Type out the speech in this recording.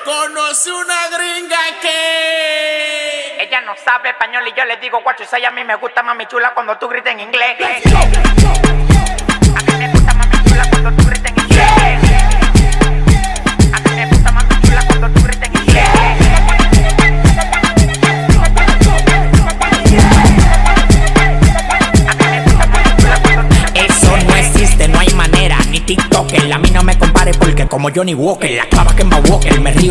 Conocí una gringa que ella no sabe español y yo le digo guacho, y a mí me gusta mami chula cuando tú gritas en inglés. A mí me gusta mami chula cuando tú gritas en inglés. A mí me gusta mami chula cuando tú gritas en inglés. Eso no existe, no hay manera, ni TikTok. A mí no me compare porque como Johnny Walker, la clava que me Walker, me río.